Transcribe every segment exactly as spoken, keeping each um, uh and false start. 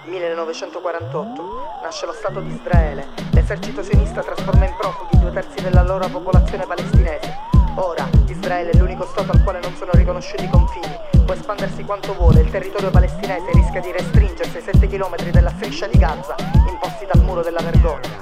millenovecentoquarantotto, nasce lo Stato di Israele. L'esercito sionista trasforma in profughi due terzi della loro popolazione palestinese. Ora Israele è l'unico Stato al quale non sono riconosciuti i confini. Può espandersi quanto vuole, il territorio palestinese rischia di restringersi ai sette chilometri della striscia di Gaza, imposti dal muro della vergogna.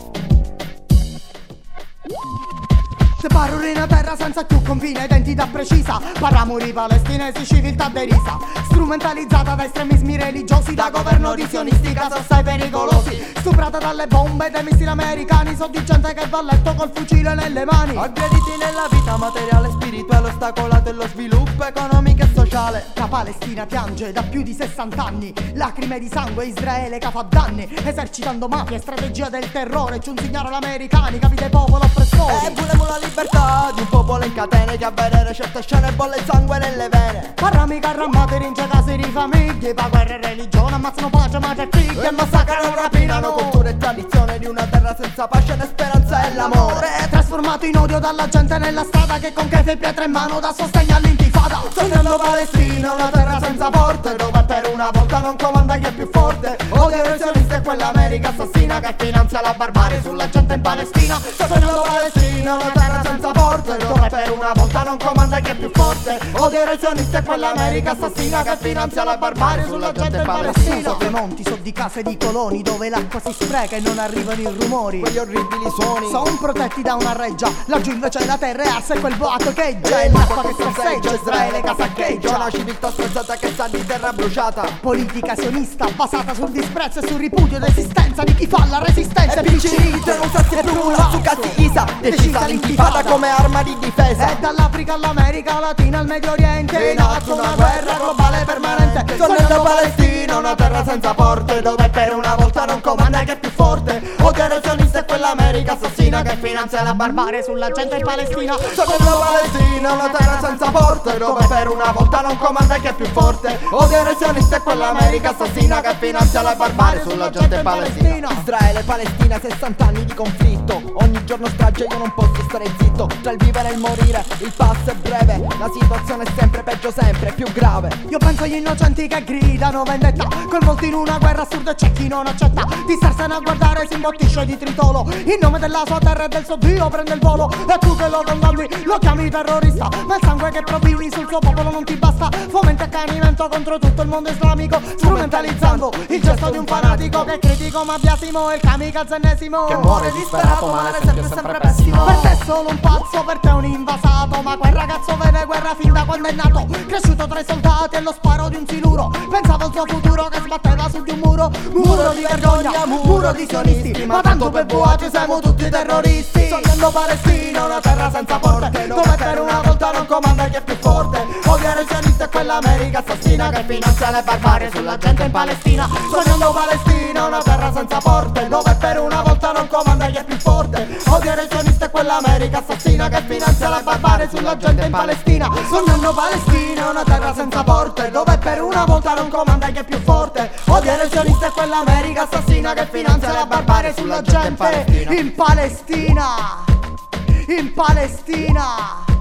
Separare una terra senza più confine, identità precisa. Paramuri palestinesi, civiltà derisa, strumentalizzata da estremismi religiosi, da governo di sionisti, casi assai pericolosi. Stuprata dalle bombe dei missili americani, so di gente che va a letto col fucile nelle mani. Aggrediti nella vita materiale e spirituale, ostacolato lo sviluppo economico e sociale. La Palestina piange da più di sessanta anni, lacrime di sangue, Israele che fa danni, esercitando mafia e strategia del terrore. Ci un signore all'americani, capi dei popoli oppressori. E volemo la libertà di un popolo in catene, che a vedere certe scene bolle il sangue nelle vene. Parrami carrammate, rince case di famiglie, pa' guerra e religione, ammazzano pace, madre e figli, e massacrano, rapinano cultura e tradizione di una terra senza pace né speranza e l'amore. Trasformato in odio dalla gente nella strada, che con chiave e pietre in mano dà sostegno all'intifada. Sognando Palestina, una terra senza porte, dove per una volta non comanda chi è più forte. Odio ai sionisti e quell'America assassina che finanzia la barbarie sulla gente in Palestina. Sognando Palestina, una terra senza porte, dove per una volta non comanda chi è più forte. Odio ai sionisti e quell'America assassina che finanzia la barbarie sulla gente in Palestina. Sopra i monti, so di case di coloni, dove l'acqua si spreca e non arrivano i rumori. Quegli orribili suoni sono protetti da una reggia, laggiù invece la terra è arsa e quel boato cheggia. E l'acqua che scarseggia, Israele che saccheggia. Una civiltà spezzata che sa di terra bruciata. Politica sionista basata sul disprezzo e sul ripudio d'esistenza di chi fa la resistenza. E piccirito non sa se prula su cazzi Isa, decisa l'intifada come arma di difesa. E dall'Africa all'America Latina al Medio Oriente, in atto una guerra globale permanente. Sognando Palestina, una terra senza porte, dove per una volta non comanda chi è più forte. Odio ai sionisti e quell'America assassina che finanzia la barbarie sulla gente in Palestina. Sognando Palestina, una terra senza porte, dove per una volta non comanda chi è più forte. Odio ai sionisti e quell'America assassina che finanzia la barbarie sulla gente in Palestina. Israele e Palestina, sessanta anni di conflitto, ogni giorno strage, io non posso stare zitto. Tra il vivere e il morire, il passo è breve, la situazione è sempre peggio, sempre più grave. Io penso agli innocenti che gridano vendetta, coinvolti in una guerra assurda e c'è chi non accetta di starsene a guardare, si imbottisce di tritolo. In nome della sua terra e del suo Dio prende il volo, e tu che lo condanni lo chiami terrorista. Ma il sangue che profili sul suo popolo non ti basta, fomenta accanimento contro tutto il mondo islamico, strumentalizzando il gesto di un fanatico che critico ma biasimo, il kamikaze ennesimo che muore disperato male, sempre sempre pessimo. Per te è solo un pazzo, per te è un invasato, ma quel ragazzo vede guerra fin da quando è nato, cresciuto tra i soldati e lo sparo di un siluro. Pensava al suo futuro che sbatteva su di un muro, muro di vergogna, muro di sionisti, ma tanto per boati siamo tutti terroristi. Sognando Palestina, una terra senza porte, dove per una volta non comanda chi è più forte. Odio ai sionisti e quell'America assassina che finanzia le barbarie sulla gente in Palestina. Sognando Palestina, una terra senza porte, dove per una volta non comanda chi è più forte. Odio ai sionisti e quell'America assassina che finanzia le barbarie sulla gente in Palestina. Sognando Palestina, una terra senza porte, dove per una volta non comanda chi è più forte. Odio ai sionisti e quell'America assassina che finanzia le barbarie sulla gente in Palestina. In Palestina, in Palestina.